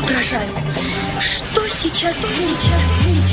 Воображаю, что сейчас будет.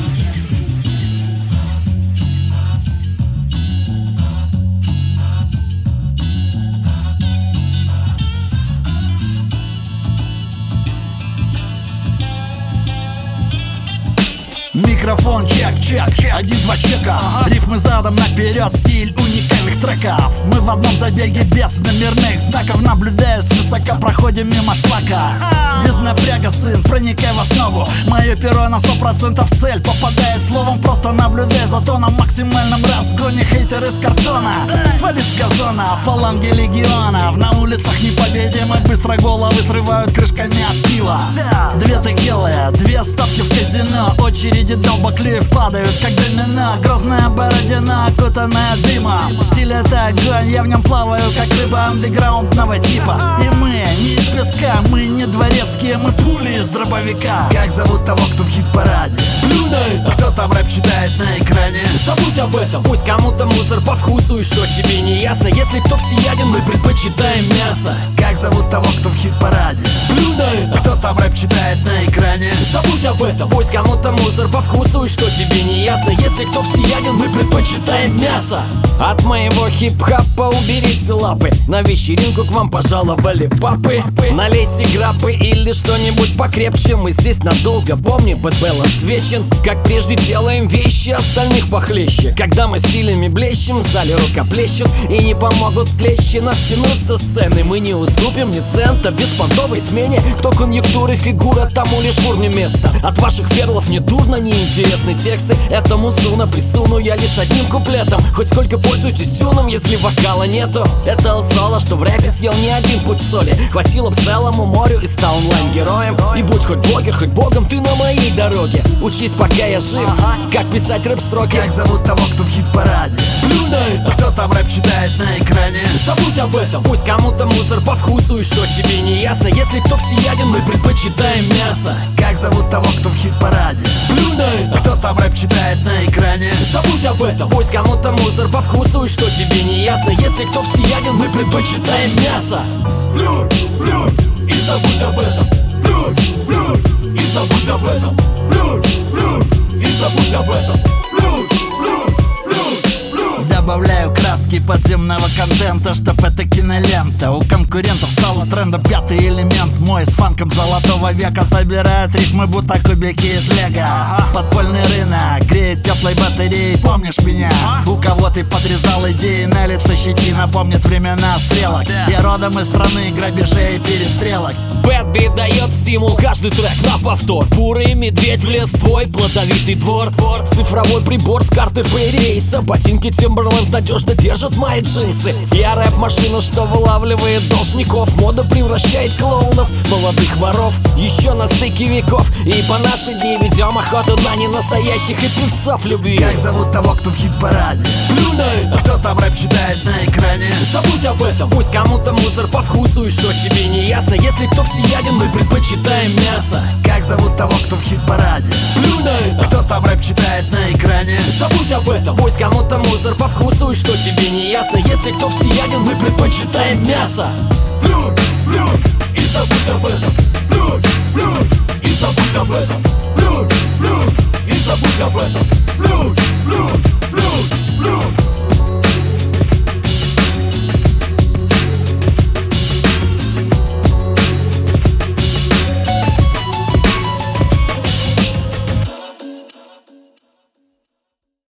Микрофон чек-чек, 1-2 чека. Рифмы задом наперед, стиль уникальных треков. Мы в одном забеге без номерных знаков. Наблюдая свысока, проходим мимо шлака. Без напряга, сын, проникай в основу. Мое перо на 100% в цель попадает словом. Просто наблюдай за то на максимальном разгоне. Хейтер из картона, свали с газона. Фаланги легионов, на улицах непобедимы. Быстро головы срывают крышками от пива. 2 текилы, 2 ставки в казино. Очереди долбоклеев падают, как домино. Грозная бородина, окутанная дымом. Стиль — это огонь, я в нем плаваю, как рыба андеграундного типа. И мы не из песка, мы не дворецкие, мы пули из дробовика. Как зовут того, кто в хит-параде? Плюй на это! Кто там рэп читает на экране? Забудь об этом! Пусть кому-то мусор по вкусу, и что тебе не ясно. Если кто всеяден, мы предпочитаем мясо. Как зовут того, кто в хит-параде? Плюй на это! Кто там рэп читает на экране? Забудь об этом! Пусть кому-то мусор по вкусу, и что тебе не ясно. Если кто всеяден, мы предпочитаем мясо. От моего хип-хапа уберите лапы. На вечеринку к вам пожаловали папы. Налейте граппы или что-нибудь покрепче. Мы здесь надолго, помни, Бэтбелл освечен. Как прежде делаем вещи, остальных похлеще. Когда мы стилями блещем, в зале рукоплещут. И не помогут клещи на стену со сцены. Мы не уступим ни цента беспонтовой смене. Кто конъюнктура фигура, тому лишь в урне место. От ваших перлов не дурно, не интересны тексты. Этому суна присуну я лишь одним куплетом. Хоть сколько пользуйтесь тюном, если вокала нету. Это соло, что в рэпе съел не один путь соли. Хватило б целому морю и стал онлайн-героем. И будь хоть блогер, хоть богом, ты на моей дороге. Учись, пока я жив, как писать рэп-строки. Как зовут того, кто в хит-параде? Плюй на это! Кто там рэп читает на экране? Забудь об этом! Пусть кому-то мусор по вкусу, и что тебе не ясно. Если кто всеяден, мы предпочитаем мясо. Как зовут того, кто в хит-параде? Плюй на это! Кто там рэп читает на экране? Забудь об этом! Пусть кому-то мусор по вкусу, и что тебе не ясно. Если кто всеяден, мы предпочитаем мясо. Плюй, плюй, и забудь об этом. Плюй, плюй, и забудь об этом. Плюй, плюй, и забудь об этом. Плюй, плюй, плюй, плюй. Добавляю краски подземного контента, чтоб это кинолента. У конкурентов стало трендом 5-й элемент. Мой с фанком золотого века собирает рифмы, будто кубики из лего. Подпольный рынок греет теплой батареей. Помнишь меня? У кого ты подрезал идеи, на лице щетина помнит времена стрелок. Я родом из страны грабежей и перестрелок. Бэтби дает стимул, каждый трек на повтор. Бурый медведь влез в твой плодовитый двор. Цифровой прибор с карты Пэй-рейса. Ботинки Timberland надежно держат мои джинсы. Я рэп-машина, что вылавливает должников. Мода превращает клоунов в молодых воров. Еще на стыке веков и по наши дни ведем охоту на ненастоящих и певцов любви. Как зовут того, кто в хит-параде? Плюй на это! Кто там рэп читает на экране? Забудь об этом! Пусть кому-то мусор по вкусу, и что тебе не ясно. Если кто всеяден, мы предпочитаем мясо. Как зовут того, кто в хит-параде? Плюй на это! Кто там рэп читает на экране? Забудь об этом! Пусть кому-то мусор по вкусу, и что тебе не ясно. Если кто всеяден, мы предпочитаем мясо. Плюй, плюй, и забудь об этом. Плюй, плюй, и забудь об этом. Плюй, плюй, и забудь об этом.